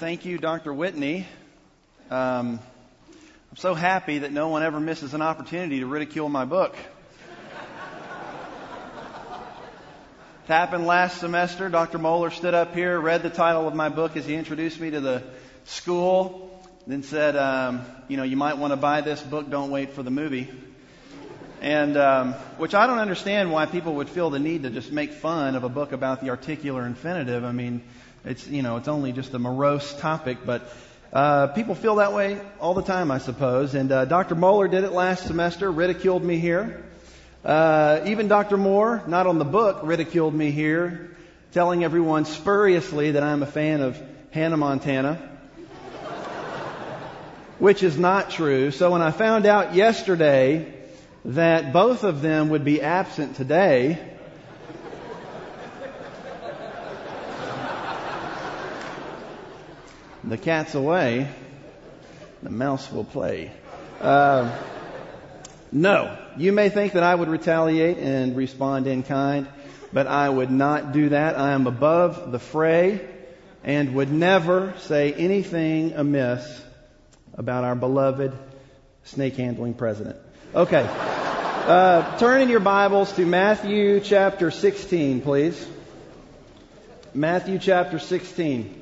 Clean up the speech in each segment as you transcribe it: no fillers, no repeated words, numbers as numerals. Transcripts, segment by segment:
Thank you, Dr. Whitney. I'm so happy that no one ever misses an opportunity to ridicule my book. It happened last semester. Dr. Moeller stood up here, read the title of my book as he introduced me to the school, then said, you might want to buy this book, don't wait for the movie. And which I don't understand why people would feel the need to just make fun of a book about the articular infinitive. I mean, it's only just a morose topic, but people feel that way all the time, I suppose. And Dr. Moeller did it last semester, ridiculed me here. Even Dr. Moore, not on the book, ridiculed me here, telling everyone spuriously that I'm a fan of Hannah Montana, which is not true. So when I found out yesterday that both of them would be absent today, the cat's away, the mouse will play. No, you may think that I would retaliate and respond in kind, but I would not do that. I am above the fray and would never say anything amiss about our beloved snake-handling president. Okay. Turn in your Bibles to Matthew chapter 16, please. Matthew chapter 16.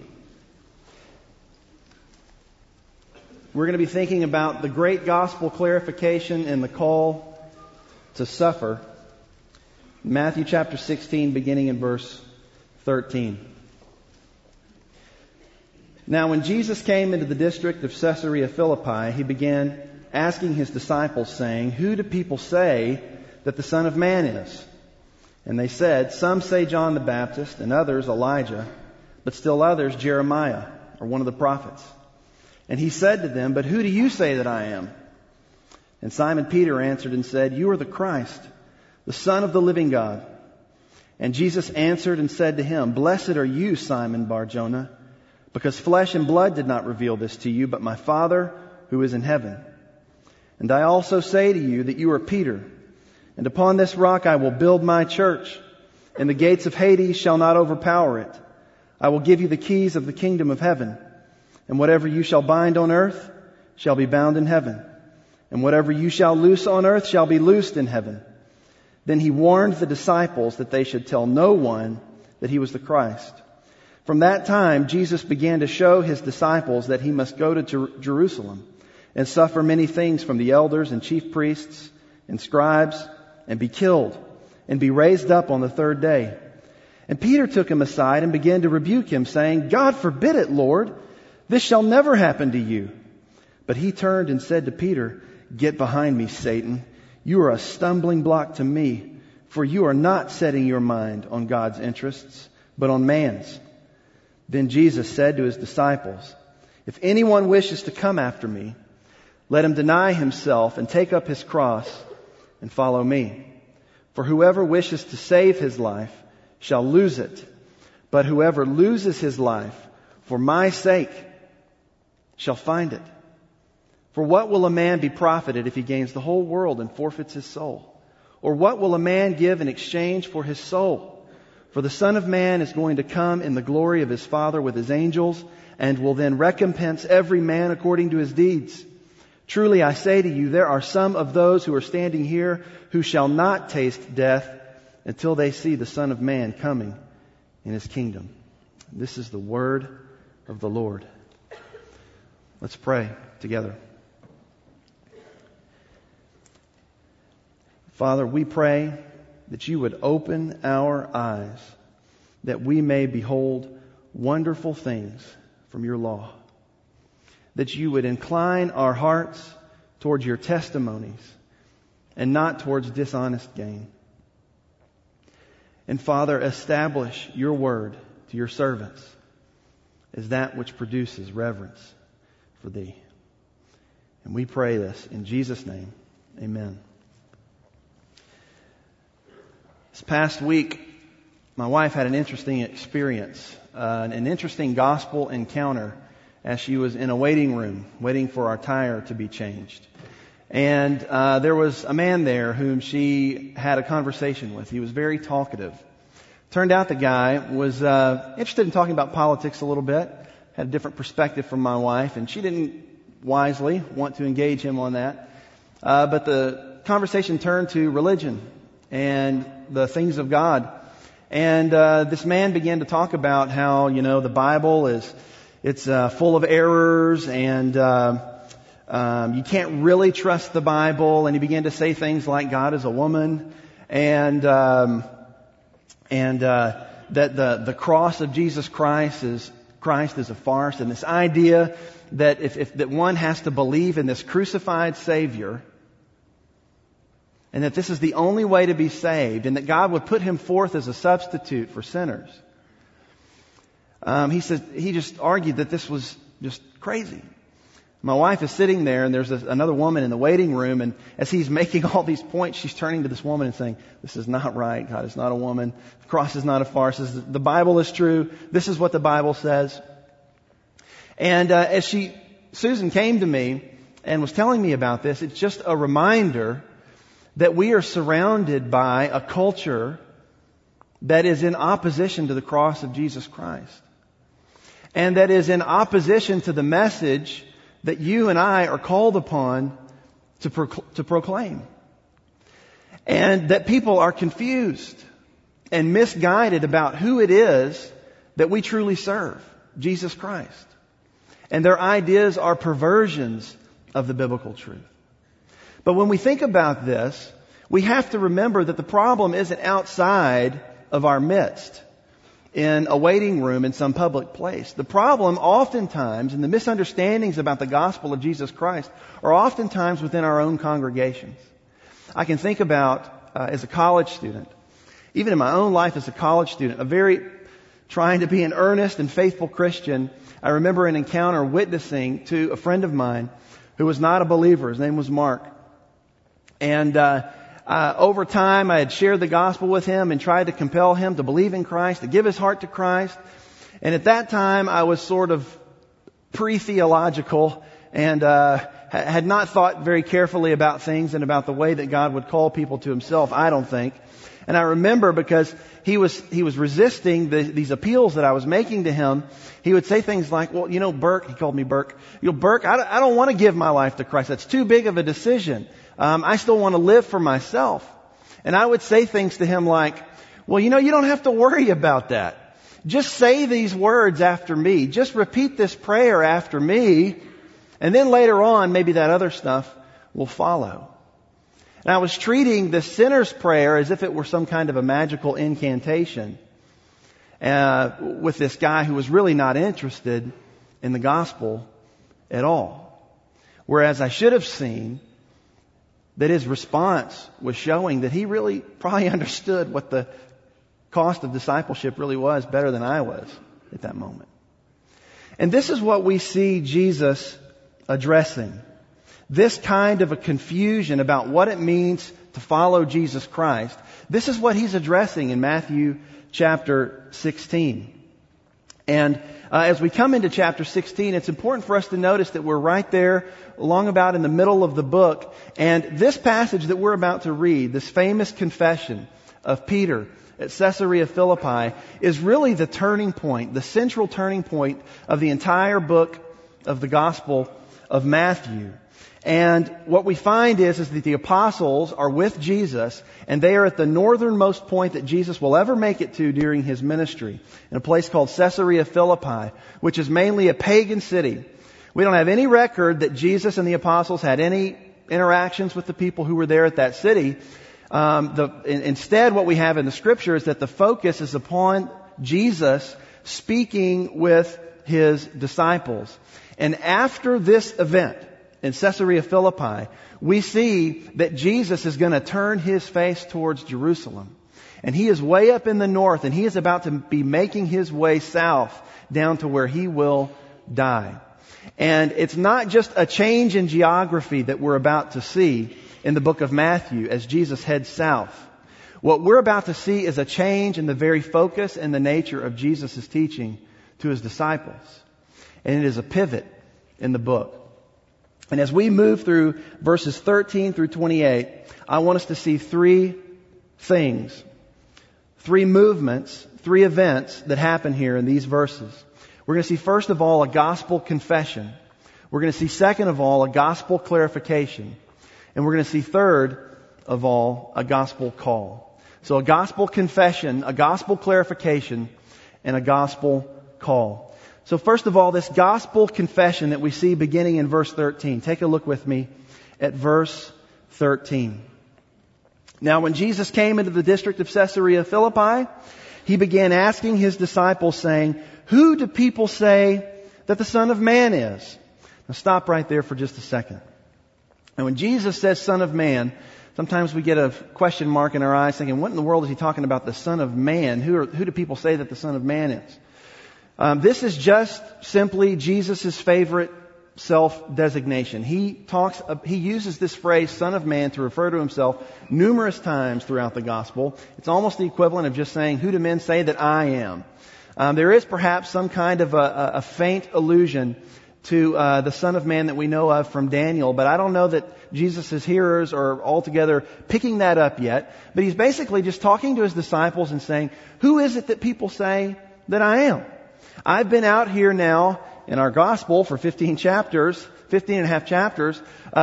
We're going to be thinking about the great gospel clarification and the call to suffer. Matthew chapter 16, beginning in verse 13. Now, when Jesus came into the district of Caesarea Philippi, he began asking his disciples, saying, "Who do people say that the Son of Man is?" And they said, "Some say John the Baptist, and others Elijah, but still others Jeremiah, or one of the prophets." And he said to them, "But who do you say that I am?" And Simon Peter answered and said, "You are the Christ, the Son of the living God." And Jesus answered and said to him, "Blessed are you, Simon Bar-Jonah, because flesh and blood did not reveal this to you, but my Father who is in heaven. And I also say to you that you are Peter, and upon this rock I will build my church, and the gates of Hades shall not overpower it. I will give you the keys of the kingdom of heaven. And whatever you shall bind on earth shall be bound in heaven. And whatever you shall loose on earth shall be loosed in heaven." Then he warned the disciples that they should tell no one that he was the Christ. From that time, Jesus began to show his disciples that he must go to Jerusalem and suffer many things from the elders and chief priests and scribes and be killed and be raised up on the third day. And Peter took him aside and began to rebuke him, saying, "God forbid it, Lord. This shall never happen to you." But he turned and said to Peter, "Get behind me, Satan. You are a stumbling block to me, for you are not setting your mind on God's interests, but on man's." Then Jesus said to his disciples, "If anyone wishes to come after me, let him deny himself and take up his cross and follow me. For whoever wishes to save his life shall lose it, but whoever loses his life for my sake shall find it. For what will a man be profited if he gains the whole world and forfeits his soul? Or what will a man give in exchange for his soul? For the Son of Man is going to come in the glory of his Father with his angels, and will then recompense every man according to his deeds. Truly I say to you, there are some of those who are standing here who shall not taste death until they see the Son of Man coming in his kingdom." This is the word of the Lord. Let's pray together. Father, we pray that you would open our eyes, that we may behold wonderful things from your law, that you would incline our hearts towards your testimonies and not towards dishonest gain. And Father, establish your word to your servants as that which produces reverence for thee. And we pray this in Jesus' name. Amen. This past week, my wife had an interesting experience, an interesting gospel encounter as she was in a waiting room, waiting for our tire to be changed. And there was a man there whom she had a conversation with. He was very talkative. Turned out the guy was interested in talking about politics a little bit, had a different perspective from my wife, and she didn't wisely want to engage him on that. But the conversation turned to religion and the things of God. And this man began to talk about how, the Bible it's full of errors, and you can't really trust the Bible. And he began to say things like God is a woman, and that the cross of Jesus Christ is a farce, and this idea that that one has to believe in this crucified Savior, and that this is the only way to be saved, and that God would put him forth as a substitute for sinners. He just argued that this was just crazy. My wife is sitting there, and there's another woman in the waiting room, and as he's making all these points, she's turning to this woman and saying, "This is not right. God is not a woman. The cross is not a farce. The Bible is true. This is what the Bible says." And as Susan came to me and was telling me about this, it's just a reminder that we are surrounded by a culture that is in opposition to the cross of Jesus Christ, and that is in opposition to the message that you and I are called upon to proclaim. And that people are confused and misguided about who it is that we truly serve, Jesus Christ. And their ideas are perversions of the biblical truth. But when we think about this, we have to remember that the problem isn't outside of our midst, in a waiting room in some public place. The problem oftentimes, and the misunderstandings about the gospel of Jesus Christ, are oftentimes within our own congregations. I can think about, as a college student, even in my own life as a college student, trying to be an earnest and faithful Christian. I remember an encounter witnessing to a friend of mine who was not a believer. His name was Mark. And over time, I had shared the gospel with him and tried to compel him to believe in Christ, to give his heart to Christ. And at that time, I was sort of pre-theological and had not thought very carefully about things and about the way that God would call people to himself, I don't think. And I remember, because he was resisting these appeals that I was making to him, he would say things like, "Well, Burke," he called me Burke, "Burke, I don't want to give my life to Christ. That's too big of a decision. I still want to live for myself." And I would say things to him like, "Well, you don't have to worry about that. Just say these words after me. Just repeat this prayer after me. And then later on, maybe that other stuff will follow." And I was treating the sinner's prayer as if it were some kind of a magical incantation with this guy who was really not interested in the gospel at all. Whereas I should have seen that his response was showing that he really probably understood what the cost of discipleship really was better than I was at that moment. And this is what we see Jesus addressing. This kind of a confusion about what it means to follow Jesus Christ. This is what he's addressing in Matthew chapter 16. And as we come into chapter 16, it's important for us to notice that we're right there, along about in the middle of the book. And this passage that we're about to read, this famous confession of Peter at Caesarea Philippi, is really the turning point, the central turning point of the entire book of the Gospel of Matthew. And what we find is that the apostles are with Jesus, and they are at the northernmost point that Jesus will ever make it to during his ministry, in a place called Caesarea Philippi, which is mainly a pagan city. We don't have any record that Jesus and the apostles had any interactions with the people who were there at that city. Instead, what we have in the Scripture is that the focus is upon Jesus speaking with his disciples. And after this event in Caesarea Philippi, we see that Jesus is going to turn his face towards Jerusalem. And he is way up in the north, and he is about to be making his way south down to where he will die. And it's not just a change in geography that we're about to see in the book of Matthew as Jesus heads south. What we're about to see is a change in the very focus and the nature of Jesus' teaching to his disciples. And it is a pivot in the book. And as we move through verses 13 through 28, I want us to see three things, three movements, three events that happen here in these verses. We're going to see, first of all, a gospel confession. We're going to see, second of all, a gospel clarification. And we're going to see, third of all, a gospel call. So a gospel confession, a gospel clarification, and a gospel call. So first of all, this gospel confession that we see beginning in verse 13. Take a look with me at verse 13. Now when Jesus came into the district of Caesarea Philippi, he began asking his disciples, saying, "Who do people say that the Son of Man is?" Now stop right there for just a second. And when Jesus says Son of Man, sometimes we get a question mark in our eyes thinking, what in the world is he talking about, the Son of Man? Who do people say that the Son of Man is? This is just simply Jesus' favorite self-designation. He uses this phrase, Son of Man, to refer to himself numerous times throughout the gospel. It's almost the equivalent of just saying, who do men say that I am? There is perhaps some kind of a faint allusion to the Son of Man that we know of from Daniel, but I don't know that Jesus' hearers are altogether picking that up yet. But he's basically just talking to his disciples and saying, who is it that people say that I am? I've been out here now in our gospel for 15 and a half chapters,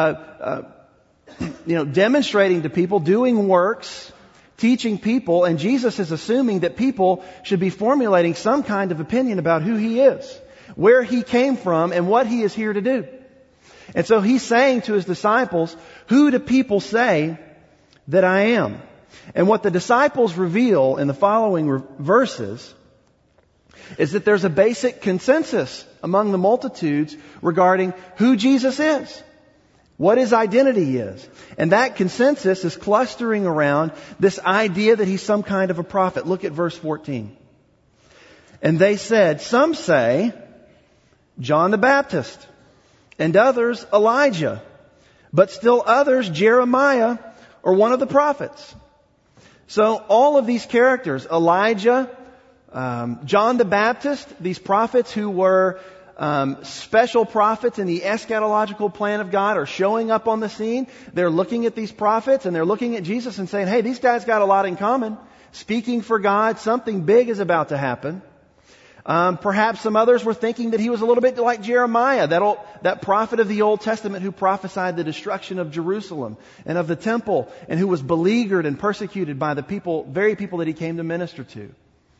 demonstrating to people, doing works, teaching people, and Jesus is assuming that people should be formulating some kind of opinion about who he is, where he came from, and what he is here to do. And so he's saying to his disciples, who do people say that I am? And what the disciples reveal in the following verses is that there's a basic consensus among the multitudes regarding who Jesus is, what his identity is. And that consensus is clustering around this idea that he's some kind of a prophet. Look at verse 14. And they said, some say John the Baptist, and others Elijah, but still others Jeremiah or one of the prophets. So all of these characters, Elijah, John the Baptist, these prophets who were special prophets in the eschatological plan of God, are showing up on the scene. They're looking at these prophets and they're looking at Jesus and saying, hey, these guys got a lot in common. Speaking for God, something big is about to happen. Perhaps some others were thinking that he was a little bit like Jeremiah, that prophet of the Old Testament who prophesied the destruction of Jerusalem and of the temple, and who was beleaguered and persecuted by the very people that he came to minister to.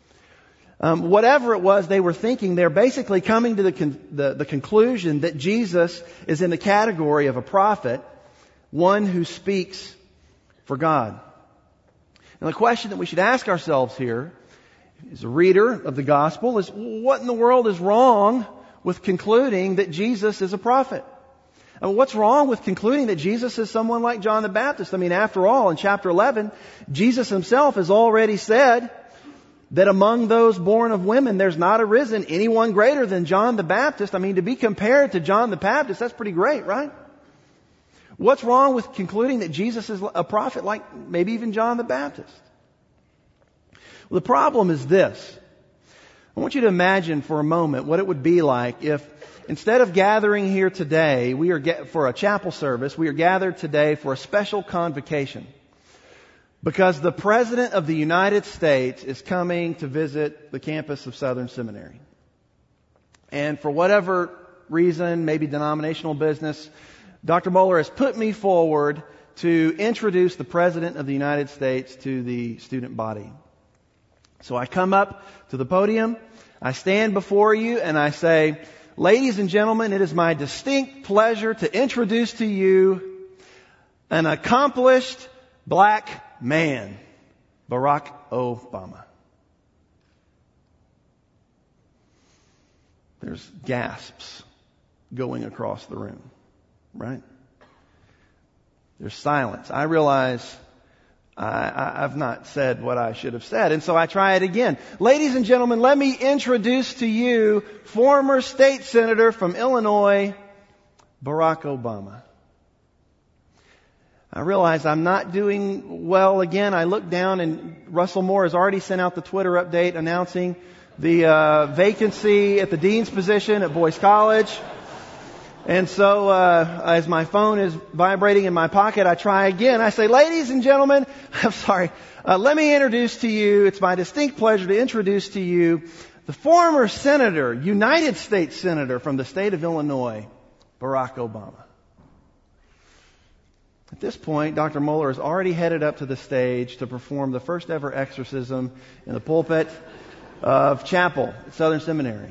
Whatever it was they were thinking, they're basically coming to the conclusion that Jesus is in the category of a prophet, one who speaks for God. Now the question that we should ask ourselves here, as a reader of the gospel, is what in the world is wrong with concluding that Jesus is a prophet? What's wrong with concluding that Jesus is someone like John the Baptist? I mean, after all, in chapter 11, Jesus himself has already said that among those born of women, there's not arisen anyone greater than John the Baptist. I mean, to be compared to John the Baptist, that's pretty great, right? What's wrong with concluding that Jesus is a prophet like maybe even John the Baptist? Well, the problem is this. I want you to imagine for a moment what it would be like if instead of gathering here today, for a chapel service, we are gathered today for a special convocation. Because the President of the United States is coming to visit the campus of Southern Seminary. And for whatever reason, maybe denominational business, Dr. Moeller has put me forward to introduce the President of the United States to the student body. So I come up to the podium, I stand before you, and I say, ladies and gentlemen, it is my distinct pleasure to introduce to you an accomplished black man, Barack Obama. There's gasps going across the room, right? There's silence. I realize I've not said what I should have said, and so I try it again. Ladies and gentlemen, let me introduce to you former state senator from Illinois, Barack Obama. I realize I'm not doing well again. I look down and Russell Moore has already sent out the Twitter update announcing the vacancy at the dean's position at Boyce College. And so as my phone is vibrating in my pocket, I try again. I say, ladies and gentlemen, let me introduce to you, it's my distinct pleasure to introduce to you the former senator, United States Senator from the state of Illinois, Barack Obama. At this point, Dr. Mohler has already headed up to the stage to perform the first ever exorcism in the pulpit of chapel at Southern Seminary.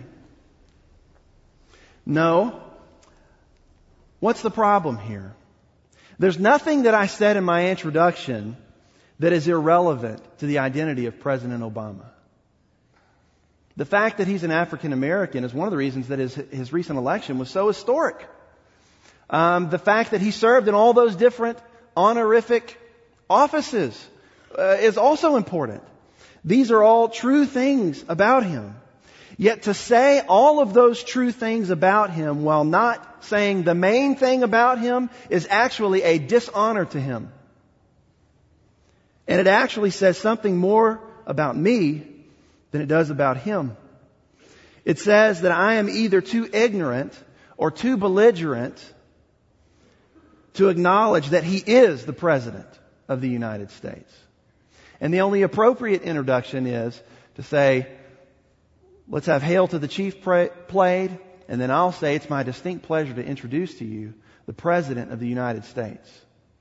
No. What's the problem here? There's nothing that I said in my introduction that is irrelevant to the identity of President Obama. The fact that he's an African American is one of the reasons that his recent election was so historic. The fact that he served in all those different honorific offices is also important. These are all true things about him. Yet to say all of those true things about him while not saying the main thing about him is actually a dishonor to him. And it actually says something more about me than it does about him. It says that I am either too ignorant or too belligerent to acknowledge that he is the President of the United States. And the only appropriate introduction is to say, let's have Hail to the Chief played, and then I'll say it's my distinct pleasure to introduce to you the President of the United States.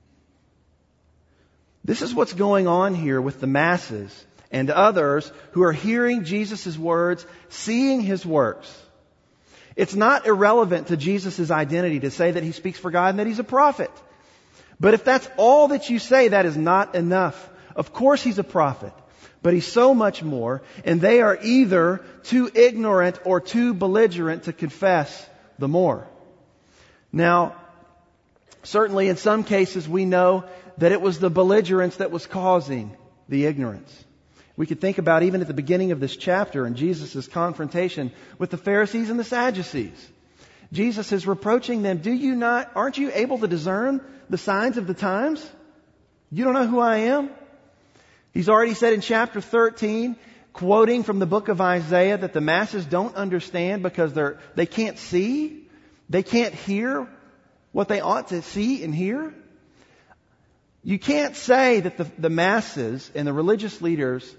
This is what's going on here with the masses and others who are hearing Jesus' words, seeing His works. It's not irrelevant to Jesus' identity to say that He speaks for God and that He's a prophet. But if that's all that you say, that is not enough. Of course He's a prophet, but He's so much more, and they are either too ignorant or too belligerent to confess the more. Now, certainly in some cases we know that it was the belligerence that was causing the ignorance. We could think about even at the beginning of this chapter and Jesus' confrontation with the Pharisees and the Sadducees. Jesus is reproaching them, aren't you able to discern the signs of the times? You don't know who I am? He's already said in chapter 13, quoting from the book of Isaiah, that the masses don't understand because they can't see, they can't hear what they ought to see and hear. You can't say that the masses and the religious leaders'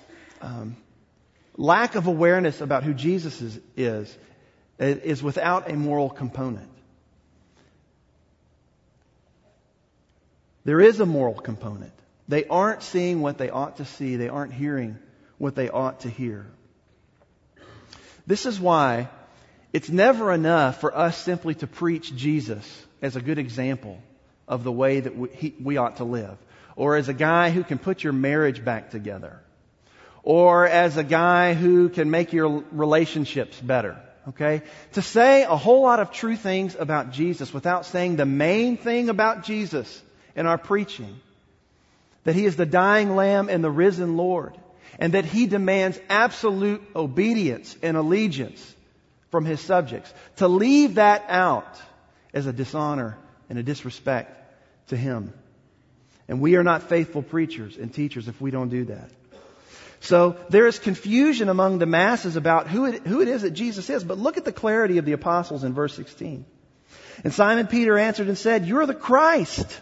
lack of awareness about who Jesus is without a moral component. There is a moral component. They aren't seeing what they ought to see. They aren't hearing what they ought to hear. This is why it's never enough for us simply to preach Jesus as a good example of the way that we ought to live. Or as a guy who can put your marriage back together. Or as a guy who can make your relationships better. Okay? To say a whole lot of true things about Jesus without saying the main thing about Jesus in our preaching. That He is the dying Lamb and the risen Lord. And that He demands absolute obedience and allegiance from His subjects. To leave that out is a dishonor and a disrespect to Him. And we are not faithful preachers and teachers if we don't do that. So there is confusion among the masses about who it is that Jesus is. But look at the clarity of the apostles in verse 16. And Simon Peter answered and said, "You're the Christ."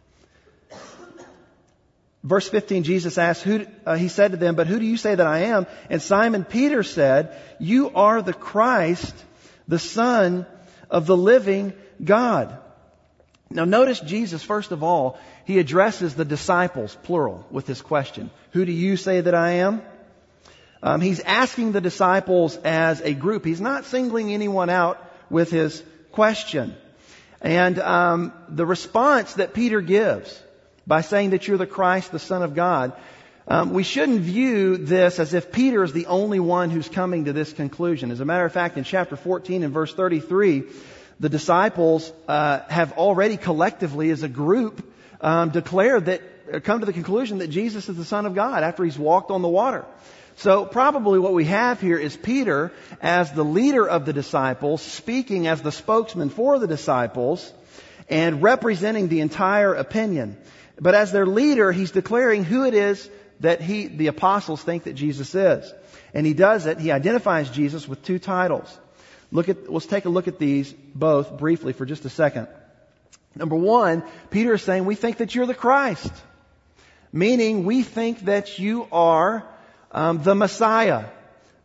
Verse 15, Jesus asked, he said to them, "But who do you say that I am?" And Simon Peter said, "You are the Christ, the Son of the living God." Now notice Jesus, first of all, He addresses the disciples, plural, with this question. Who do you say that I am? He's asking the disciples as a group. He's not singling anyone out with His question. And the response that Peter gives by saying that you're the Christ, the Son of God, we shouldn't view this as if Peter is the only one who's coming to this conclusion. As a matter of fact, in chapter 14 and verse 33, the disciples have already collectively as a group declared that, come to the conclusion that Jesus is the Son of God after He's walked on the water. So probably what we have here is Peter as the leader of the disciples, speaking as the spokesman for the disciples and representing the entire opinion. But as their leader, he's declaring who it is that the apostles think that Jesus is. And he does it. He identifies Jesus with two titles. Let's take a look at these both briefly for just a second. Number one, Peter is saying, we think that you're the Christ. Meaning, we think that you are the Messiah. That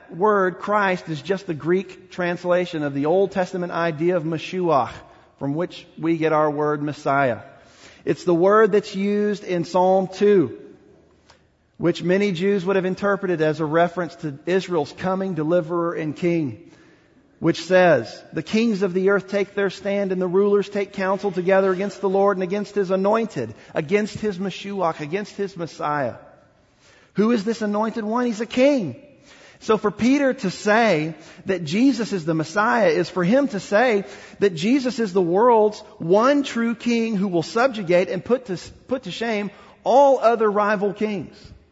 word, Christ, is just the Greek translation of the Old Testament idea of Mashiach, from which we get our word Messiah. It's the word that's used in Psalm 2, which many Jews would have interpreted as a reference to Israel's coming deliverer and king, which says, "The kings of the earth take their stand, and the rulers take counsel together against the Lord and against His anointed, against His Mashiach, against His Messiah." Who is this anointed one? He's a king. So for Peter to say that Jesus is the Messiah is for him to say that Jesus is the world's one true king who will subjugate and put to shame all other rival kings.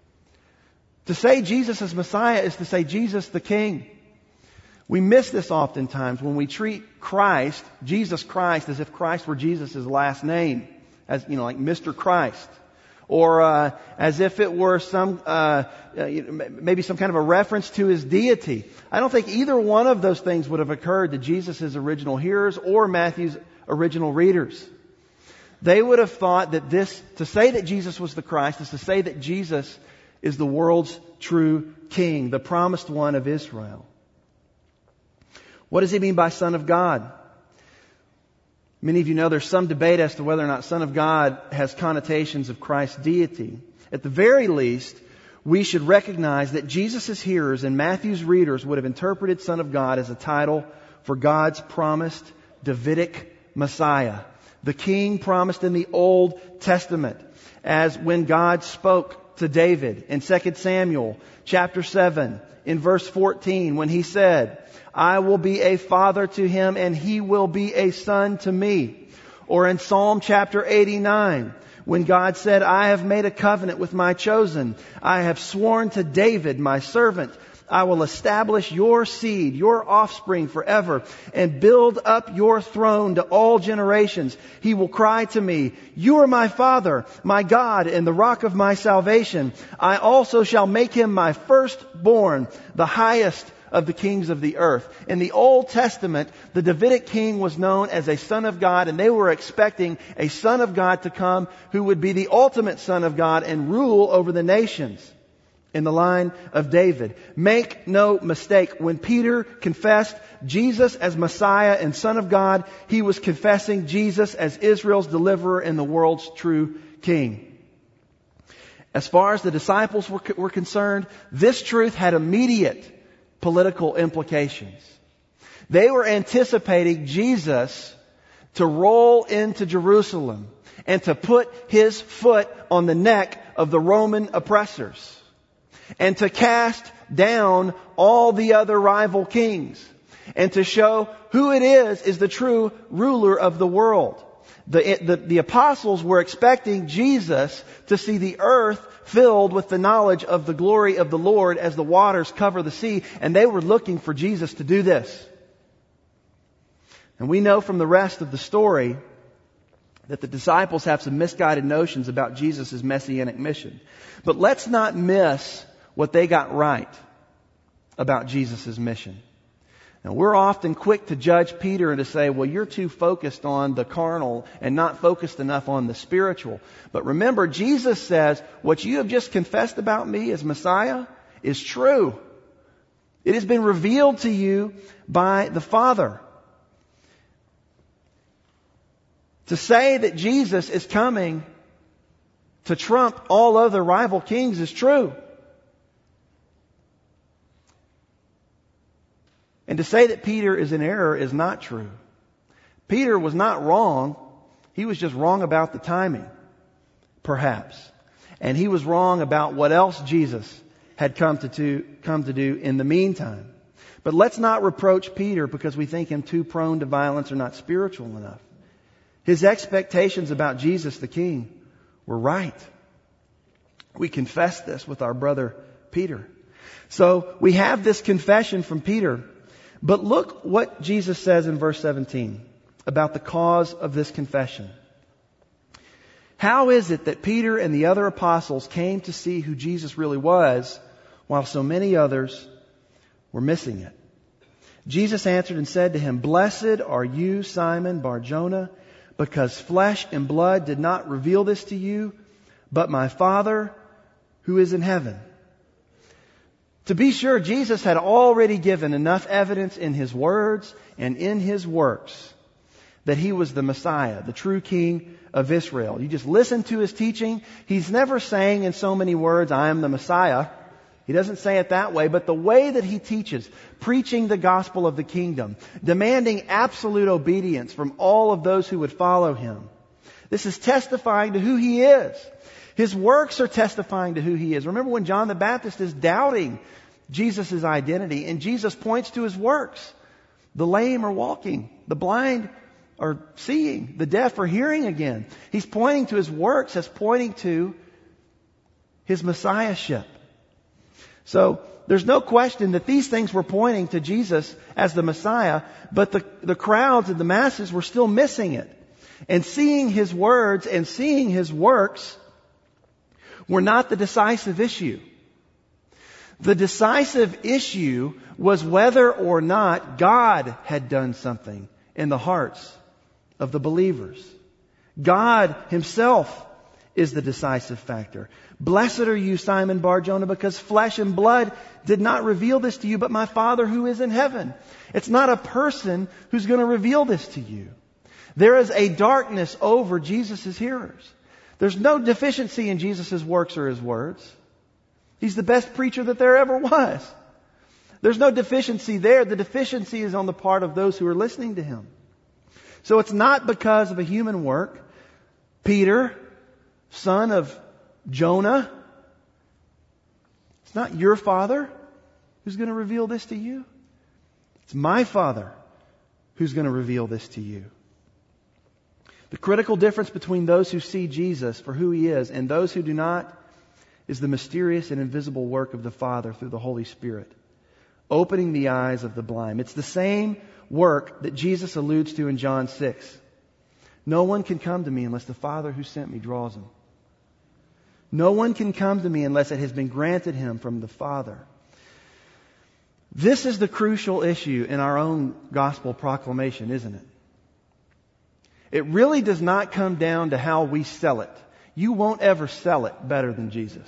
To say Jesus is Messiah is to say Jesus the King. We miss this oftentimes when we treat Christ, Jesus Christ, as if Christ were Jesus' last name. As, like Mr. Christ. Or as if it were maybe some kind of a reference to His deity. I don't think either one of those things would have occurred to Jesus' original hearers or Matthew's original readers. They would have thought that to say that Jesus was the Christ is to say that Jesus is the world's true King, the promised one of Israel. What does He mean by Son of God? Many of you know there's some debate as to whether or not Son of God has connotations of Christ's deity. At the very least, we should recognize that Jesus' hearers and Matthew's readers would have interpreted Son of God as a title for God's promised Davidic Messiah, the King promised in the Old Testament, as when God spoke to David in 2 Samuel chapter 7 in verse 14 when He said, "I will be a father to him and he will be a son to me." Or in Psalm chapter 89, when God said, "I have made a covenant with my chosen. I have sworn to David, my servant, I will establish your seed, your offspring forever, and build up your throne to all generations. He will cry to me, 'You are my Father, my God, and the rock of my salvation. I also shall make him my firstborn, the highest of the kings of the earth.'" In the Old Testament, the Davidic king was known as a son of God, and they were expecting a son of God to come who would be the ultimate son of God and rule over the nations in the line of David. Make no mistake, when Peter confessed Jesus as Messiah and Son of God, he was confessing Jesus as Israel's deliverer and the world's true King. As far as the disciples were concerned, this truth had immediate political implications. They were anticipating Jesus to roll into Jerusalem and to put His foot on the neck of the Roman oppressors and to cast down all the other rival kings and to show who it is the true ruler of the world. The apostles were expecting Jesus to see the earth filled with the knowledge of the glory of the Lord as the waters cover the sea, and they were looking for Jesus to do this. And we know from the rest of the story that the disciples have some misguided notions about Jesus' messianic mission. But let's not miss what they got right about Jesus' mission. Now, we're often quick to judge Peter and to say, well, you're too focused on the carnal and not focused enough on the spiritual. But remember, Jesus says, what you have just confessed about me as Messiah is true. It has been revealed to you by the Father. To say that Jesus is coming to trump all other rival kings is true. And to say that Peter is in error is not true. Peter was not wrong. He was just wrong about the timing, perhaps. And he was wrong about what else Jesus had come to do in the meantime. But let's not reproach Peter because we think him too prone to violence or not spiritual enough. His expectations about Jesus the King were right. We confess this with our brother Peter. So we have this confession from Peter. But look what Jesus says in verse 17 about the cause of this confession. How is it that Peter and the other apostles came to see who Jesus really was while so many others were missing it? Jesus answered and said to him, "Blessed are you, Simon Bar-Jonah, because flesh and blood did not reveal this to you, but my Father who is in heaven." To be sure, Jesus had already given enough evidence in His words and in His works that He was the Messiah, the true King of Israel. You just listen to His teaching. He's never saying in so many words, I am the Messiah. He doesn't say it that way, but the way that He teaches, preaching the gospel of the kingdom, demanding absolute obedience from all of those who would follow Him. This is testifying to who He is. His works are testifying to who He is. Remember when John the Baptist is doubting Jesus' identity, and Jesus points to His works. The lame are walking, the blind are seeing, the deaf are hearing again. He's pointing to His works as pointing to His Messiahship. So there's no question that these things were pointing to Jesus as the Messiah, but the crowds and the masses were still missing it. And seeing His words and seeing His works were not the decisive issue. The decisive issue was whether or not God had done something in the hearts of the believers. God Himself is the decisive factor. Blessed are you, Simon Bar-Jonah, because flesh and blood did not reveal this to you, but my Father who is in heaven. It's not a person who's going to reveal this to you. There is a darkness over Jesus' hearers. There's no deficiency in Jesus' works or His words. He's the best preacher that there ever was. There's no deficiency there. The deficiency is on the part of those who are listening to Him. So it's not because of a human work. Peter, son of Jonah, it's not your Father who's going to reveal this to you. It's my Father who's going to reveal this to you. The critical difference between those who see Jesus for who He is and those who do not is the mysterious and invisible work of the Father through the Holy Spirit, opening the eyes of the blind. It's the same work that Jesus alludes to in John 6. No one can come to me unless the Father who sent me draws him. No one can come to me unless it has been granted him from the Father. This is the crucial issue in our own gospel proclamation, isn't it? It really does not come down to how we sell it. You won't ever sell it better than Jesus.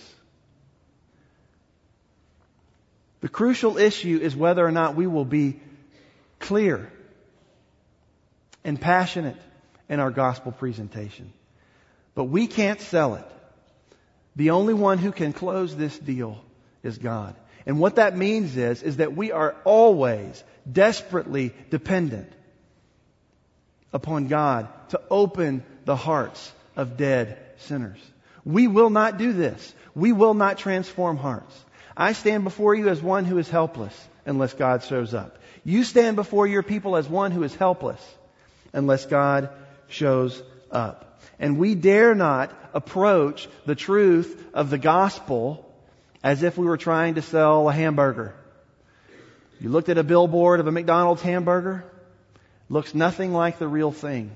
The crucial issue is whether or not we will be clear and passionate in our gospel presentation. But we can't sell it. The only one who can close this deal is God. And what that means is that we are always desperately dependent upon God to open the hearts of dead sinners. We will not do this. We will not transform hearts. I stand before you as one who is helpless unless God shows up. You stand before your people as one who is helpless unless God shows up. And we dare not approach the truth of the gospel as if we were trying to sell a hamburger. You looked at a billboard of a McDonald's hamburger, looks nothing like the real thing.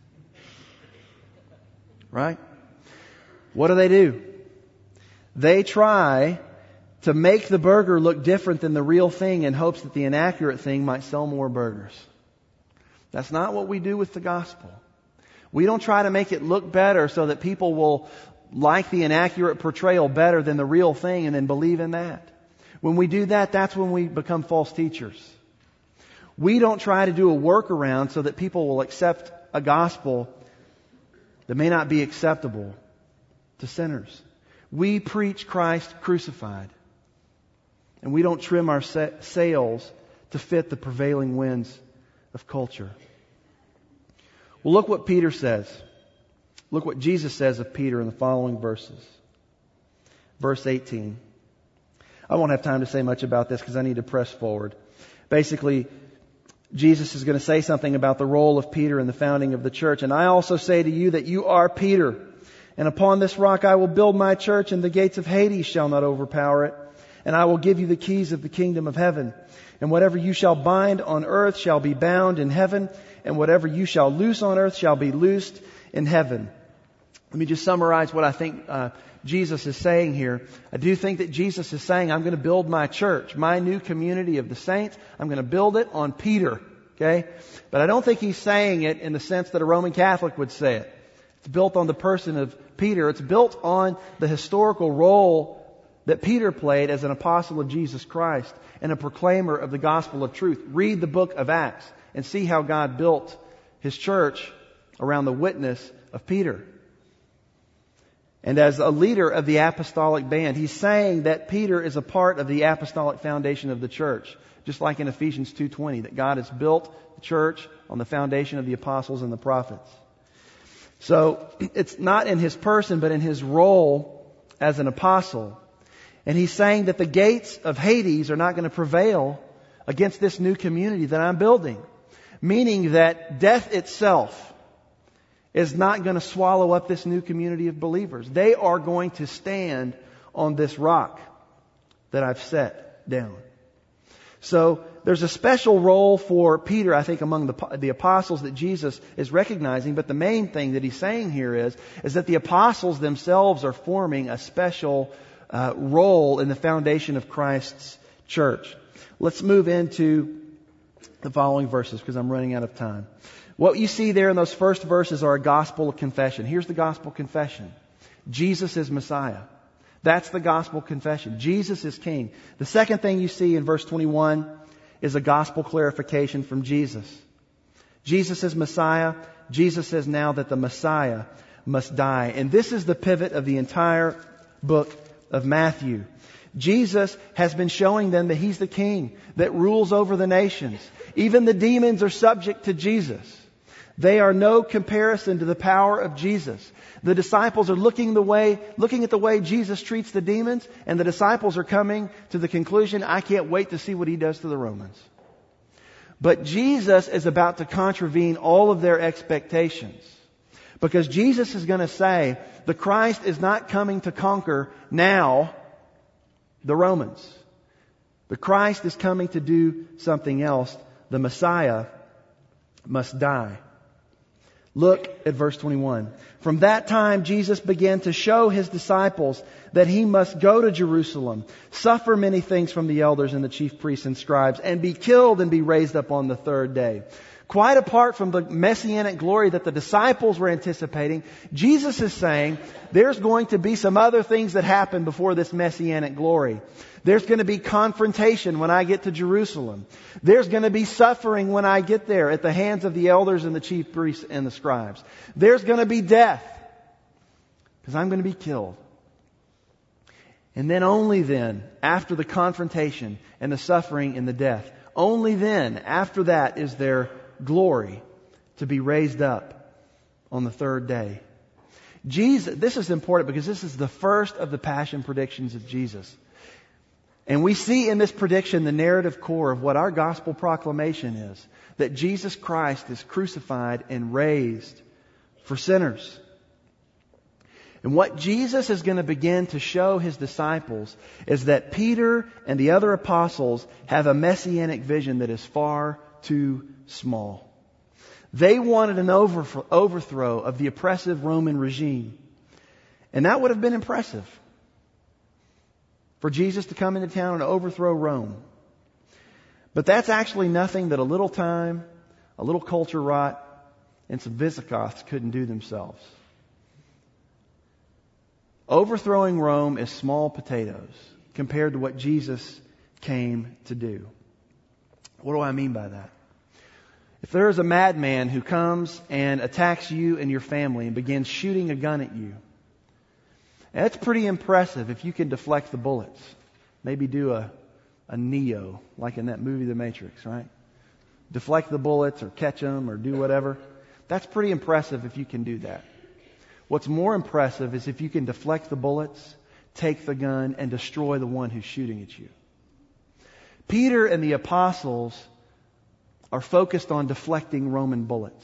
Right? What do? They try to make the burger look different than the real thing in hopes that the inaccurate thing might sell more burgers. That's not what we do with the gospel. We don't try to make it look better so that people will like the inaccurate portrayal better than the real thing and then believe in that. When we do that, that's when we become false teachers. We don't try to do a workaround so that people will accept a gospel that may not be acceptable to sinners. We preach Christ crucified. And we don't trim our sails to fit the prevailing winds of culture. Well, look what Peter says. Look what Jesus says of Peter in the following verses. Verse 18. I won't have time to say much about this because I need to press forward. Basically, Jesus is going to say something about the role of Peter in the founding of the church. And I also say to you that you are Peter. And upon this rock I will build my church, and the gates of Hades shall not overpower it. And I will give you the keys of the kingdom of heaven. And whatever you shall bind on earth shall be bound in heaven. And whatever you shall loose on earth shall be loosed in heaven. Let me just summarize what I think Jesus is saying here. I do think that Jesus is saying, I'm going to build my church, my new community of the saints. I'm going to build it on Peter. Okay? But I don't think He's saying it in the sense that a Roman Catholic would say it. It's built on the person of Peter. It's built on the historical role that Peter played as an apostle of Jesus Christ and a proclaimer of the gospel of truth. Read the book of Acts and see how God built His church around the witness of Peter. And as a leader of the apostolic band, he's saying that Peter is a part of the apostolic foundation of the church. Just like in Ephesians 2:20, that God has built the church on the foundation of the apostles and the prophets. So it's not in his person, but in his role as an apostle. And he's saying that the gates of Hades are not going to prevail against this new community that I'm building. Meaning that death itself is not going to swallow up this new community of believers. They are going to stand on this rock that I've set down. So there's a special role for Peter, I think, among the apostles that Jesus is recognizing. But the main thing that he's saying here is that the apostles themselves are forming a special role in the foundation of Christ's church. Let's move into the following verses because I'm running out of time. What you see there in those first verses are a gospel confession. Here's the gospel confession. Jesus is Messiah. That's the gospel confession. Jesus is King. The second thing you see in verse 21 is a gospel clarification from Jesus. Jesus is Messiah. Jesus says now that the Messiah must die. And this is the pivot of the entire book of Matthew. Jesus has been showing them that He's the King that rules over the nations. Even the demons are subject to Jesus. They are no comparison to the power of Jesus. The disciples are looking at the way Jesus treats the demons, and the disciples are coming to the conclusion, I can't wait to see what He does to the Romans. But Jesus is about to contravene all of their expectations. Because Jesus is going to say, the Christ is not coming to conquer now the Romans. The Christ is coming to do something else. The Messiah must die. Look at verse 21. From that time, Jesus began to show His disciples that He must go to Jerusalem, suffer many things from the elders and the chief priests and scribes, and be killed and be raised up on the third day. Quite apart from the messianic glory that the disciples were anticipating, Jesus is saying there's going to be some other things that happen before this messianic glory. There's going to be confrontation when I get to Jerusalem. There's going to be suffering when I get there at the hands of the elders and the chief priests and the scribes. There's going to be death because I'm going to be killed. And then only then, after the confrontation and the suffering and the death, only then, after that, is there glory to be raised up on the third day. Jesus, this is important because this is the first of the passion predictions of Jesus. And we see in this prediction the narrative core of what our gospel proclamation is. That Jesus Christ is crucified and raised for sinners. And what Jesus is going to begin to show His disciples is that Peter and the other apostles have a messianic vision that is far too small. They wanted an overthrow of the oppressive Roman regime. And that would have been impressive. For Jesus to come into town and overthrow Rome. But that's actually nothing that a little time, a little culture rot, and some Visigoths couldn't do themselves. Overthrowing Rome is small potatoes compared to what Jesus came to do. What do I mean by that? If there is a madman who comes and attacks you and your family and begins shooting a gun at you, that's pretty impressive if you can deflect the bullets. Maybe do a Neo, like in that movie The Matrix, right? Deflect the bullets or catch them or do whatever. That's pretty impressive if you can do that. What's more impressive is if you can deflect the bullets, take the gun, and destroy the one who's shooting at you. Peter and the apostles are focused on deflecting Roman bullets.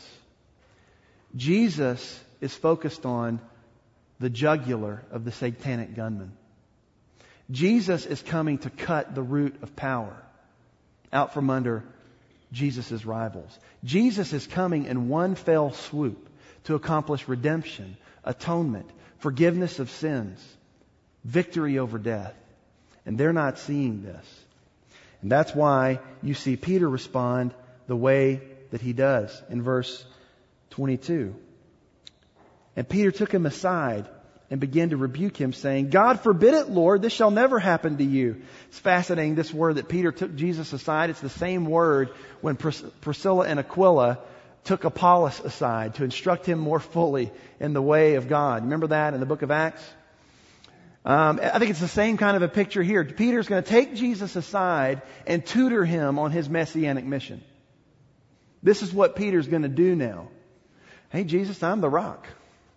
Jesus is focused on the jugular of the satanic gunman. Jesus is coming to cut the root of power out from under Jesus' rivals. Jesus is coming in one fell swoop to accomplish redemption, atonement, forgiveness of sins, victory over death. And they're not seeing this. And that's why you see Peter respond the way that he does in verse 22. And Peter took him aside and began to rebuke him, saying, God forbid it, Lord, this shall never happen to you. It's fascinating, this word that Peter took Jesus aside. It's the same word when Priscilla and Aquila took Apollos aside to instruct him more fully in the way of God. Remember that in the book of Acts? I think it's the same kind of a picture here. Peter's going to take Jesus aside and tutor him on his messianic mission. This is what Peter's going to do now. Hey, Jesus, I'm the rock.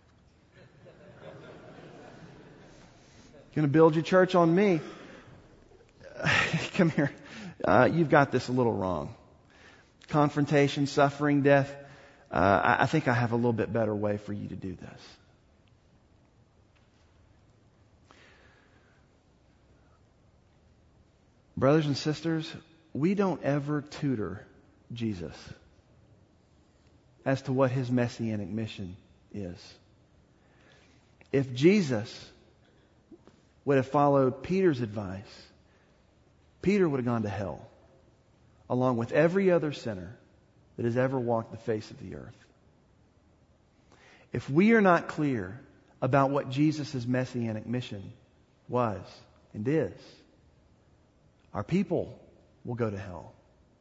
Going to build your church on me. Come here. You've got this a little wrong. Confrontation, suffering, death. I think I have a little bit better way for you to do this. Brothers and sisters, we don't ever tutor Jesus as to what his messianic mission is. If Jesus would have followed Peter's advice, Peter would have gone to hell, along with every other sinner that has ever walked the face of the earth. If we are not clear about what Jesus' messianic mission was and is, our people will go to hell,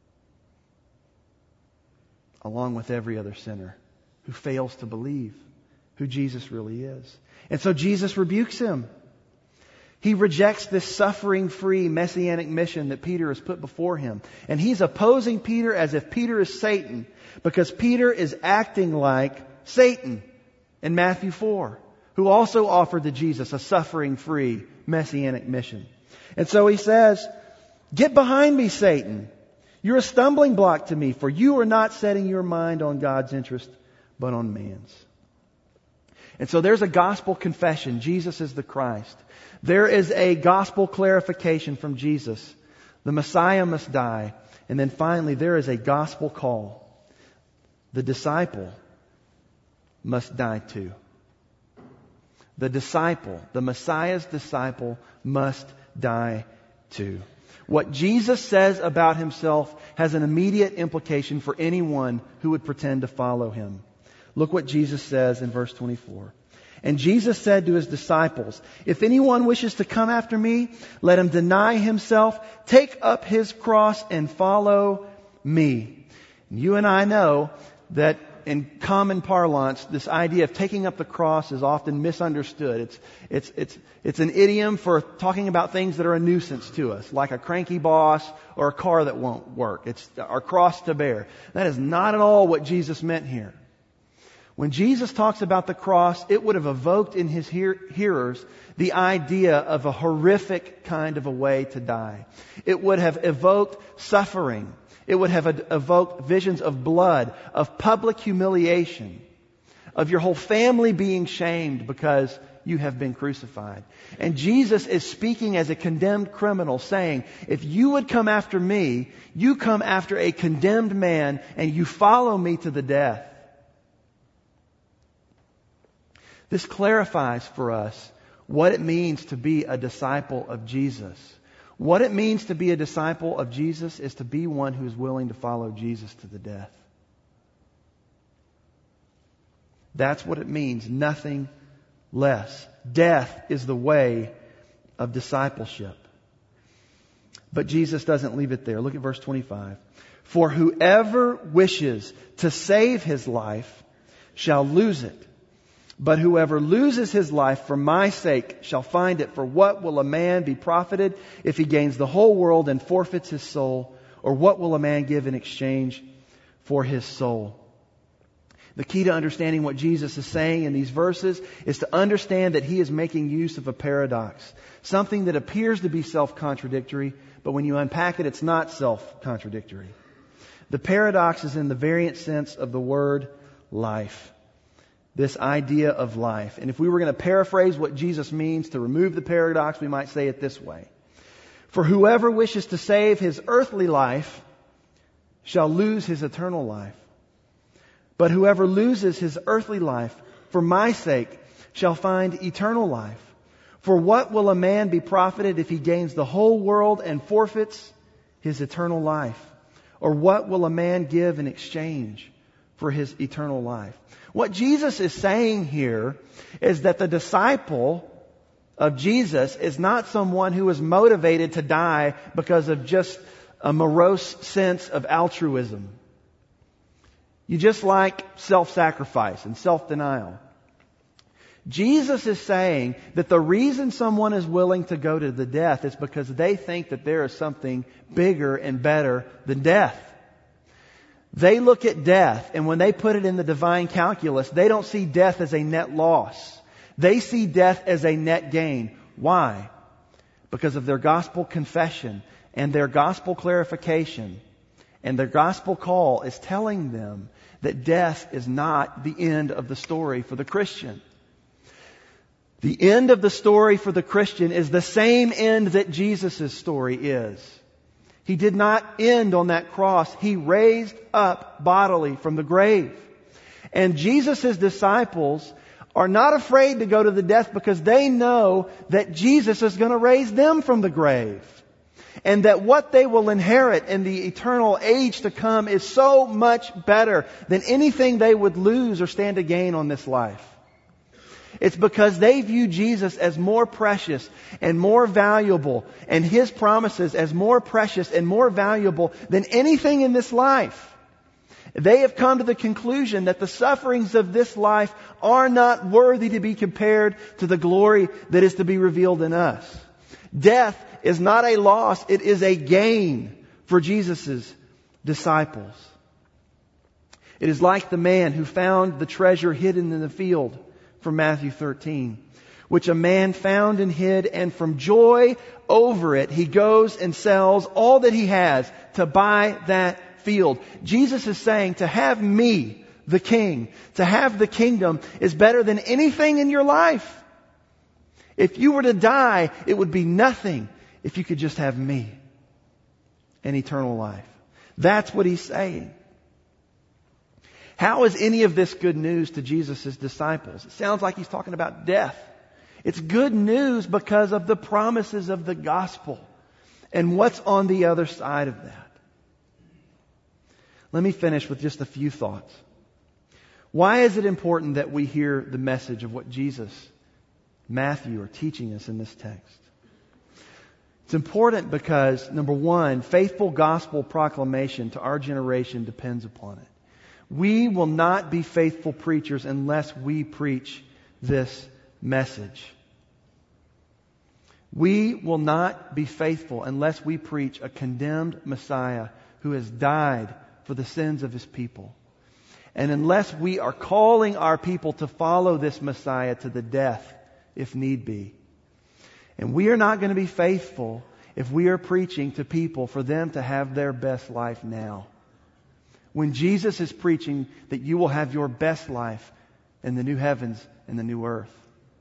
along with every other sinner who fails to believe who Jesus really is. And so Jesus rebukes him. He rejects this suffering-free messianic mission that Peter has put before him. And he's opposing Peter as if Peter is Satan, because Peter is acting like Satan in Matthew 4, who also offered to Jesus a suffering-free messianic mission. And so he says, "Get behind me, Satan. You're a stumbling block to me, for you are not setting your mind on God's interest, but on man's." And so there's a gospel confession. Jesus is the Christ. There is a gospel clarification from Jesus. The Messiah must die. And then finally, there is a gospel call. The disciple must die too. The disciple, the Messiah's disciple, must die too. What Jesus says about himself has an immediate implication for anyone who would pretend to follow him. Look what Jesus says in verse 24. And Jesus said to his disciples, "If anyone wishes to come after me, let him deny himself, take up his cross, and follow me." And you and I know that in common parlance, this idea of taking up the cross is often misunderstood. It's an idiom for talking about things that are a nuisance to us, like a cranky boss or a car that won't work. It's our cross to bear. That is not at all what Jesus meant here. When Jesus talks about the cross, it would have evoked in his hearers the idea of a horrific kind of a way to die. It would have evoked suffering. It would have evoked visions of blood, of public humiliation, of your whole family being shamed because you have been crucified. And Jesus is speaking as a condemned criminal, saying, if you would come after me, you come after a condemned man and you follow me to the death. This clarifies for us what it means to be a disciple of Jesus. What it means to be a disciple of Jesus is to be one who is willing to follow Jesus to the death. That's what it means, nothing less. Death is the way of discipleship. But Jesus doesn't leave it there. Look at verse 25. For whoever wishes to save his life shall lose it. But whoever loses his life for my sake shall find it. For what will a man be profited if he gains the whole world and forfeits his soul? Or what will a man give in exchange for his soul? The key to understanding what Jesus is saying in these verses is to understand that he is making use of a paradox. Something that appears to be self-contradictory, but when you unpack it, it's not self-contradictory. The paradox is in the variant sense of the word life. This idea of life. And if we were going to paraphrase what Jesus means to remove the paradox, we might say it this way. For whoever wishes to save his earthly life shall lose his eternal life. But whoever loses his earthly life for my sake shall find eternal life. For what will a man be profited if he gains the whole world and forfeits his eternal life? Or what will a man give in exchange for his eternal life. What Jesus is saying here is that the disciple of Jesus is not someone who is motivated to die because of just a morose sense of altruism. You just like self-sacrifice and self-denial. Jesus is saying that the reason someone is willing to go to the death is because they think that there is something bigger and better than death. They look at death, and when they put it in the divine calculus, they don't see death as a net loss. They see death as a net gain. Why? Because of their gospel confession and their gospel clarification. And their gospel call is telling them that death is not the end of the story for the Christian. The end of the story for the Christian is the same end that Jesus' story is. He did not end on that cross. He raised up bodily from the grave. And Jesus' disciples are not afraid to go to the death because they know that Jesus is going to raise them from the grave. And that what they will inherit in the eternal age to come is so much better than anything they would lose or stand to gain on this life. It's because they view Jesus as more precious and more valuable, and His promises as more precious and more valuable than anything in this life. They have come to the conclusion that the sufferings of this life are not worthy to be compared to the glory that is to be revealed in us. Death is not a loss, it is a gain for Jesus' disciples. It is like the man who found the treasure hidden in the field from Matthew 13, which a man found and hid, and from joy over it he goes and sells all that he has to buy that field. Jesus is saying to have me, the King, to have the kingdom is better than anything in your life. If you were to die, it would be nothing if you could just have me and eternal life. That's what He's saying. How is any of this good news to Jesus' disciples? It sounds like He's talking about death. It's good news because of the promises of the gospel and what's on the other side of that. Let me finish with just a few thoughts. Why is it important that we hear the message of what Jesus, Matthew, are teaching us in this text? It's important because, number one, faithful gospel proclamation to our generation depends upon it. We will not be faithful preachers unless we preach this message. We will not be faithful unless we preach a condemned Messiah who has died for the sins of His people. And unless we are calling our people to follow this Messiah to the death, if need be. And we are not going to be faithful if we are preaching to people for them to have their best life now. When Jesus is preaching that you will have your best life in the new heavens and the new earth.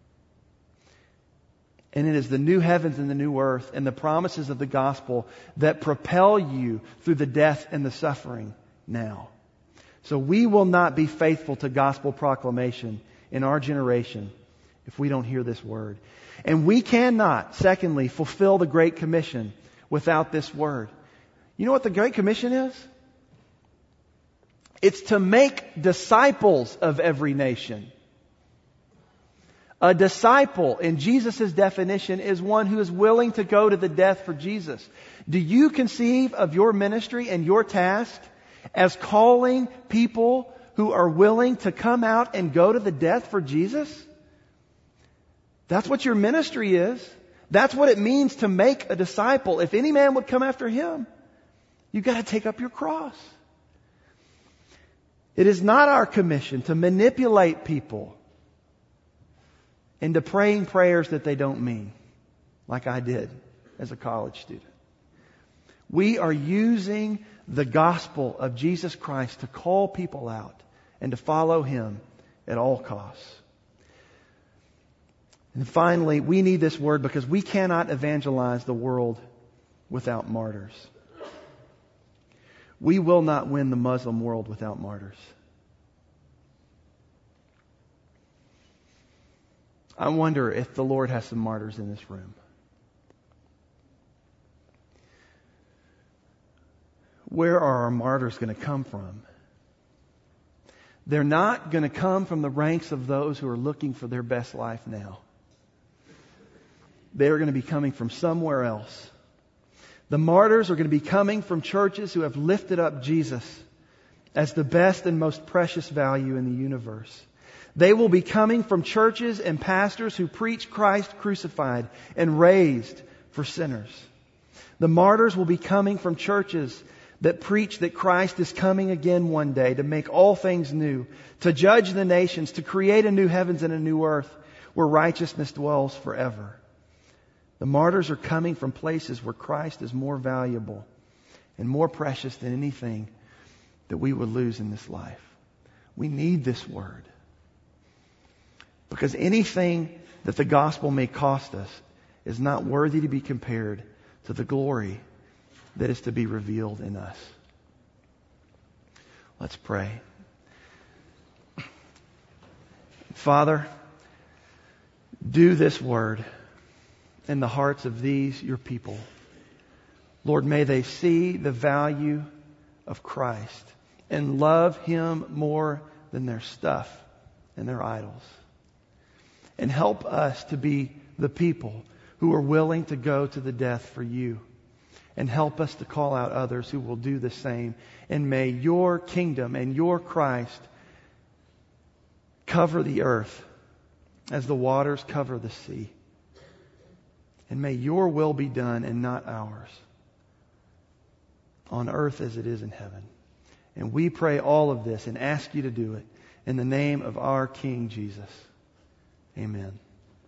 And it is the new heavens and the new earth and the promises of the gospel that propel you through the death and the suffering now. So we will not be faithful to gospel proclamation in our generation if we don't hear this word. And we cannot, secondly, fulfill the Great Commission without this word. You know what the Great Commission is? It's to make disciples of every nation. A disciple, in Jesus' definition, is one who is willing to go to the death for Jesus. Do you conceive of your ministry and your task as calling people who are willing to come out and go to the death for Jesus? That's what your ministry is. That's what it means to make a disciple. If any man would come after Him, you've got to take up your cross. It is not our commission to manipulate people into praying prayers that they don't mean, like I did as a college student. We are using the gospel of Jesus Christ to call people out and to follow Him at all costs. And finally, we need this word because we cannot evangelize the world without martyrs. We will not win the Muslim world without martyrs. I wonder if the Lord has some martyrs in this room. Where are our martyrs going to come from? they're not going to come from the ranks of those who are looking for their best life now. They're going to be coming from somewhere else. The martyrs are going to be coming from churches who have lifted up Jesus as the best and most precious value in the universe. They will be coming from churches and pastors who preach Christ crucified and raised for sinners. The martyrs will be coming from churches that preach that Christ is coming again one day to make all things new, to judge the nations, to create a new heavens and a new earth where righteousness dwells forever. The martyrs are coming from places where Christ is more valuable and more precious than anything that we would lose in this life. We need this word. Because anything that the gospel may cost us is not worthy to be compared to the glory that is to be revealed in us. Let's pray. Father, do this word in the hearts of these, your people. Lord, may they see the value of Christ and love Him more than their stuff and their idols. And help us to be the people who are willing to go to the death for you. And help us to call out others who will do the same. And may your kingdom and your Christ cover the earth as the waters cover the sea. And may your will be done and not ours, on earth as it is in heaven. And we pray all of this and ask you to do it in the name of our King Jesus. Amen.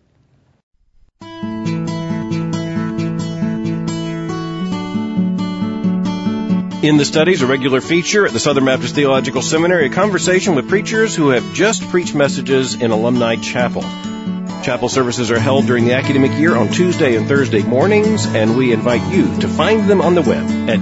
In the Studies, a regular feature at the Southern Baptist Theological Seminary, a conversation with preachers who have just preached messages in Alumni Chapel. Chapel services are held during the academic year on Tuesday and Thursday mornings, and we invite you to find them on the web at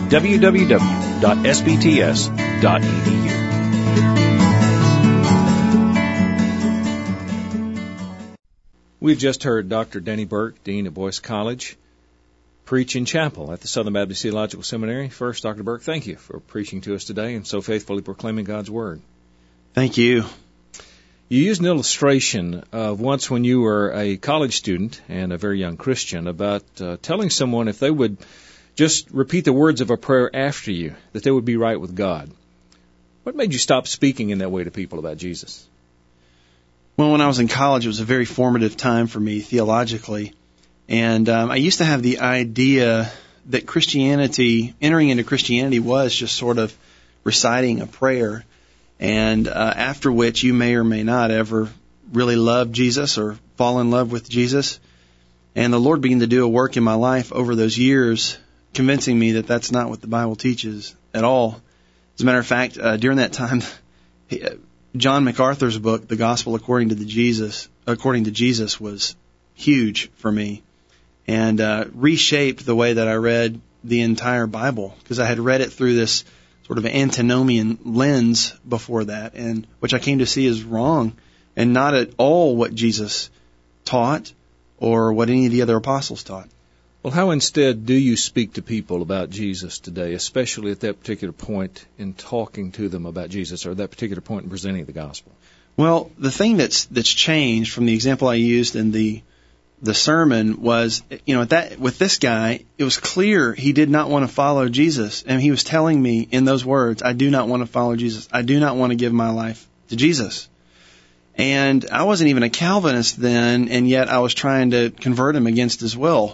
www.sbts.edu. We've just heard Dr. Denny Burk, Dean of Boyce College, preach in chapel at the Southern Baptist Theological Seminary. First, Dr. Burk, thank you for preaching to us today and so faithfully proclaiming God's Word. Thank you. You used an illustration of once when you were a college student and a very young Christian about telling someone if they would just repeat the words of a prayer after you, that they would be right with God. What made you stop speaking in that way to people about Jesus? Well, when I was in college, it was a very formative time for me theologically. And I used to have the idea that Christianity, entering into Christianity, was just sort of reciting a prayer. And after which you may or may not ever really love Jesus or fall in love with Jesus. And the Lord began to do a work in my life over those years, convincing me that that's not what the Bible teaches at all. As a matter of fact, during that time, John MacArthur's book, The Gospel According to Jesus, was huge for me and reshaped the way that I read the entire Bible, because I had read it through this sort of antinomian lens before that, and which I came to see as wrong and not at all what Jesus taught or what any of the other apostles taught. Well, how instead do you speak to people about Jesus today, especially at that particular point in talking to them about Jesus, or that particular point in presenting the gospel? Well, the thing that's changed from the example I used in the sermon was, with this guy, it was clear he did not want to follow Jesus. And he was telling me in those words, I do not want to follow Jesus. I do not want to give my life to Jesus. And I wasn't even a Calvinist then, and yet I was trying to convert him against his will.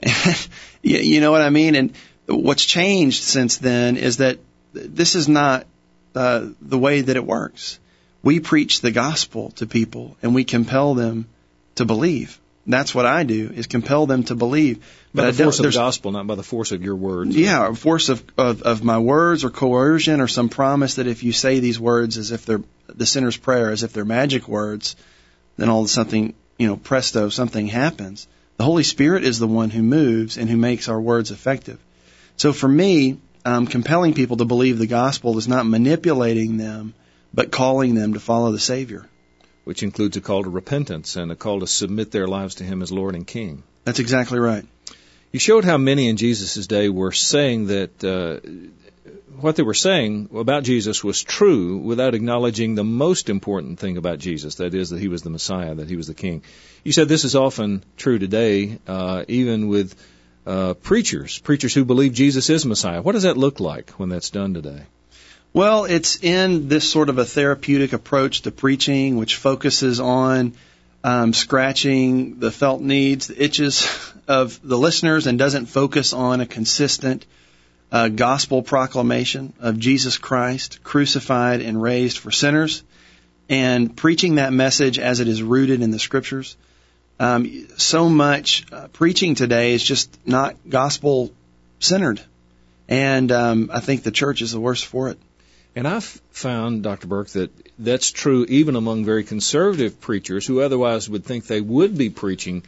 You know what I mean? And what's changed since then is that this is not the way that it works. We preach the gospel to people, and we compel them to believe. That's what I do, is compel them to believe. But by the force of the gospel, not by the force of your words. Yeah, force of my words or coercion or some promise that if you say these words as if they're the sinner's prayer, as if they're magic words, then all of something, presto, something happens. The Holy Spirit is the one who moves and who makes our words effective. So for me, compelling people to believe the gospel is not manipulating them, but calling them to follow the Savior. Which includes a call to repentance and a call to submit their lives to Him as Lord and King. That's exactly right. You showed how many in Jesus' day were saying that what they were saying about Jesus was true without acknowledging the most important thing about Jesus, that is, that he was the Messiah, that he was the King. You said this is often true today, even with preachers who believe Jesus is Messiah. What does that look like when that's done today? Well, it's in this sort of a therapeutic approach to preaching, which focuses on scratching the felt needs, the itches of the listeners, and doesn't focus on a consistent gospel proclamation of Jesus Christ crucified and raised for sinners, and preaching that message as it is rooted in the Scriptures. So much preaching today is just not gospel-centered, and I think the church is the worst for it. And I've found, Dr. Burke, that that's true even among very conservative preachers who otherwise would think they would be preaching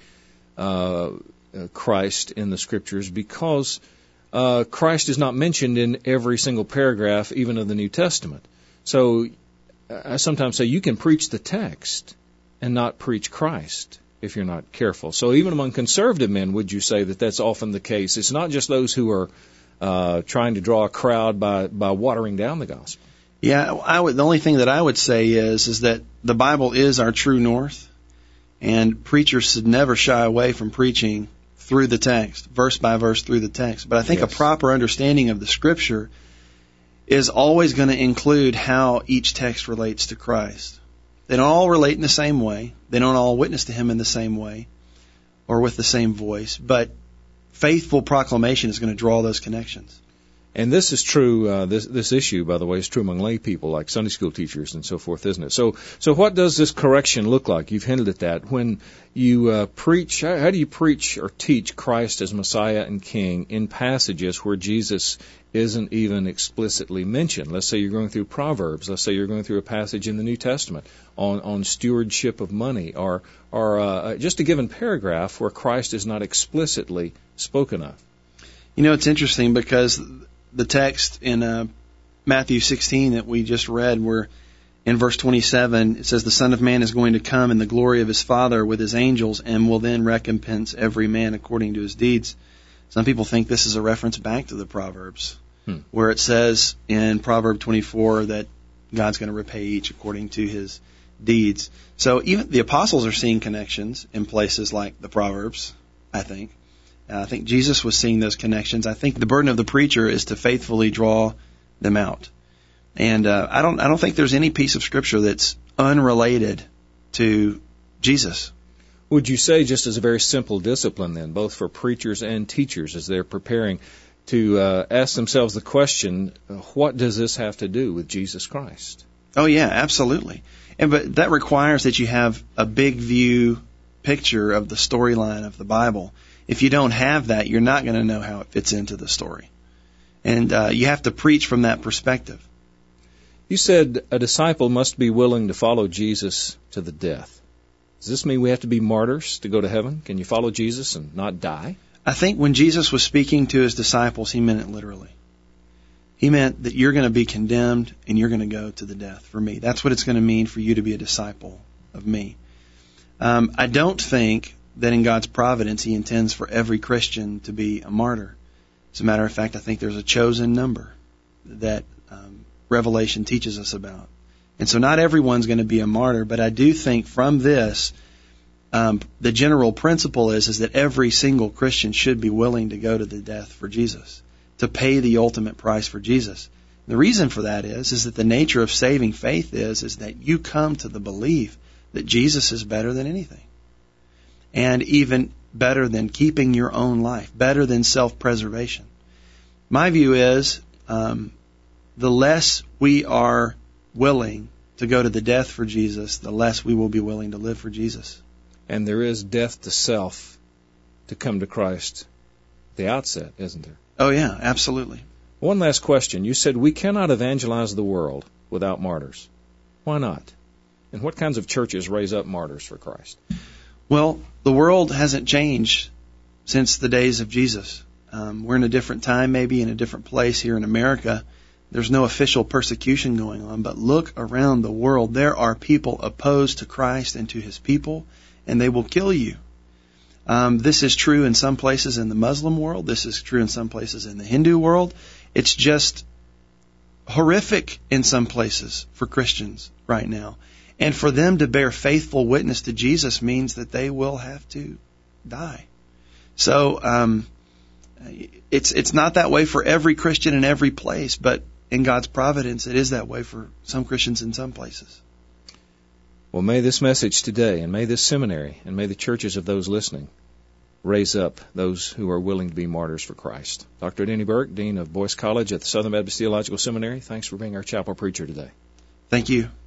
Christ in the Scriptures, because Christ is not mentioned in every single paragraph, even of the New Testament. So I sometimes say you can preach the text and not preach Christ if you're not careful. So even among conservative men, would you say that that's often the case? It's not just those who are trying to draw a crowd by watering down the gospel. Yeah, the only thing that I would say is that the Bible is our true north, and preachers should never shy away from preaching through the text, verse by verse through the text. But I think a proper understanding of the Scripture is always going to include how each text relates to Christ. They don't all relate in the same way. They don't all witness to Him in the same way or with the same voice. But faithful proclamation is going to draw those connections. And this is true, this issue, by the way, is true among lay people like Sunday school teachers and so forth, isn't it? So what does this correction look like? You've hinted at that. When you preach, how do you preach or teach Christ as Messiah and King in passages where Jesus isn't even explicitly mentioned? Let's say you're going through Proverbs. Let's say you're going through a passage in the New Testament on stewardship of money, or just a given paragraph where Christ is not explicitly spoken of. You know, it's interesting because the text in Matthew 16 that we just read, where in verse 27 it says, "The Son of Man is going to come in the glory of His Father with His angels, and will then recompense every man according to his deeds." Some people think this is a reference back to the Proverbs, where it says in Proverb 24 that God's going to repay each according to his deeds. So even the apostles are seeing connections in places like the Proverbs, I think. I think Jesus was seeing those connections. I think the burden of the preacher is to faithfully draw them out. And I don't think there's any piece of Scripture that's unrelated to Jesus. Would you say, just as a very simple discipline then, both for preachers and teachers as they're preparing to ask themselves the question, what does this have to do with Jesus Christ? Oh yeah, absolutely. But that requires that you have a big view picture of the storyline of the Bible. If you don't have that, you're not going to know how it fits into the story. And you have to preach from that perspective. You said a disciple must be willing to follow Jesus to the death. Does this mean we have to be martyrs to go to heaven? Can you follow Jesus and not die? I think when Jesus was speaking to His disciples, He meant it literally. He meant that you're going to be condemned and you're going to go to the death for me. That's what it's going to mean for you to be a disciple of me. I don't think that in God's providence He intends for every Christian to be a martyr. As a matter of fact, I think there's a chosen number that Revelation teaches us about. And so not everyone's going to be a martyr, but I do think from this, the general principle is that every single Christian should be willing to go to the death for Jesus, to pay the ultimate price for Jesus. The reason for that is that the nature of saving faith is that you come to the belief that Jesus is better than anything. And even better than keeping your own life, better than self-preservation. My view is the less we are willing to go to the death for Jesus, the less we will be willing to live for Jesus. And there is death to self to come to Christ at the outset, isn't there? Oh yeah, absolutely. One last question. You said we cannot evangelize the world without martyrs. Why not? And what kinds of churches raise up martyrs for Christ? Well, the world hasn't changed since the days of Jesus. We're in a different time, maybe in a different place here in America. There's no official persecution going on, but look around the world. There are people opposed to Christ and to His people, and they will kill you. This is true in some places in the Muslim world. This is true in some places in the Hindu world. It's just horrific in some places for Christians right now. And for them to bear faithful witness to Jesus means that they will have to die. So it's not that way for every Christian in every place, but in God's providence, it is that way for some Christians in some places. Well, may this message today, and may this seminary, and may the churches of those listening raise up those who are willing to be martyrs for Christ. Dr. Denny Burk, Dean of Boyce College at the Southern Baptist Theological Seminary, thanks for being our chapel preacher today. Thank you.